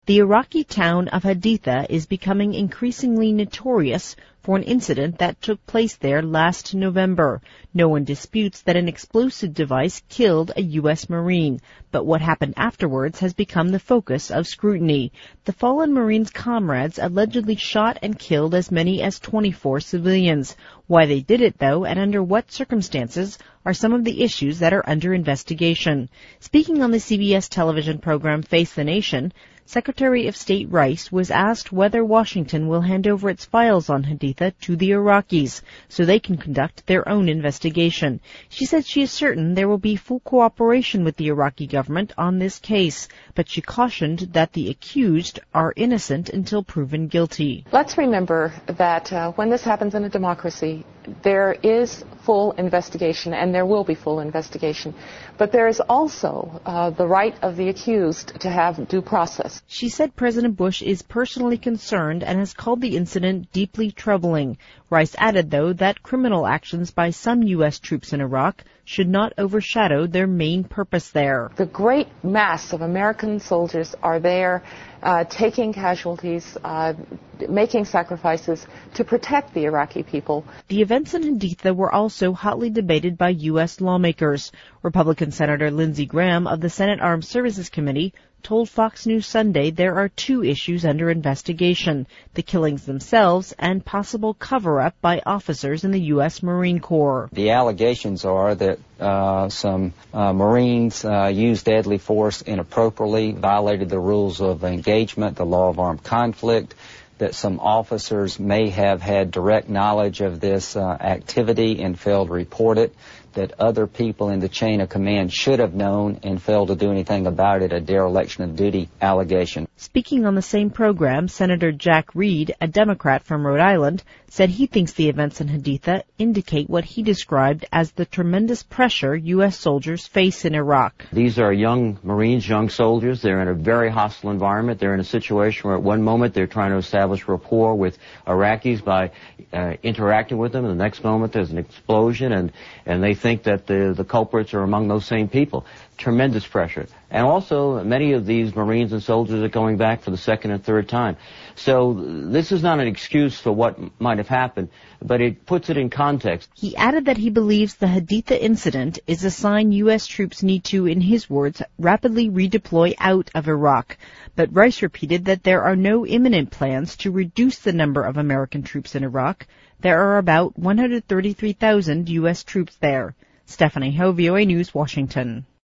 The Iraqi town of Haditha is becoming increasingly notorious for an incident that took place there last November. No one disputes that an explosive device killed a U.S. Marine, but what happened afterwards has become the focus of scrutiny. The fallen Marine's comrades allegedly shot and killed as many as 24 civilians. Why they did it, though, and under what circumstances, are some of the issues that are under investigation. Speaking on the CBS television program Face the Nation, Secretary of State Rice was asked whether Washington will hand over its files on Haditha to the Iraqis so they can conduct their own investigation. She said she is certain there will be full cooperation with the Iraqi government on this case, but she cautioned that the accused are innocent until proven guilty. Let's remember that when this happens in a democracy, there is full investigation, and there will be full investigation. But there is also the right of the accused to have due process. She said President Bush is personally concerned and has called the incident deeply troubling. Rice added, though, that criminal actions by some U.S. troops in Iraq should not overshadow their main purpose there. The great mass of American soldiers are there taking casualties, making sacrifices to protect the Iraqi people. The events in Haditha were also hotly debated by U.S. lawmakers. Republican Senator Lindsey Graham of the Senate Armed Services Committee told Fox News Sunday there are two issues under investigation, the killings themselves and possible cover-up by officers in the U.S. Marine Corps. The allegations are that some Marines used deadly force inappropriately, violated the rules of engagement, the law of armed conflict, that some officers may have had direct knowledge of this activity and failed to report it, that other people in the chain of command should have known and failed to do anything about it, a dereliction of duty allegation. Speaking on the same program, Senator Jack Reed, a Democrat from Rhode Island, said he thinks the events in Haditha indicate what he described as the tremendous pressure U.S. soldiers face in Iraq. These are young Marines, young soldiers. They're in a very hostile environment. They're in a situation where at one moment they're trying to establish rapport with Iraqis by interacting with them, and the next moment there's an explosion, and they think that the culprits are among those same people. Tremendous pressure. And also, many of these Marines and soldiers are going back for the second and third time. So this is not an excuse for what might have happened, but it puts it in context. He added that he believes the Haditha incident is a sign U.S. troops need to, in his words, rapidly redeploy out of Iraq. But Rice repeated that there are no imminent plans to reduce the number of American troops in Iraq. There are about 133,000 U.S. troops there. Stephanie Ho, VOA News, Washington.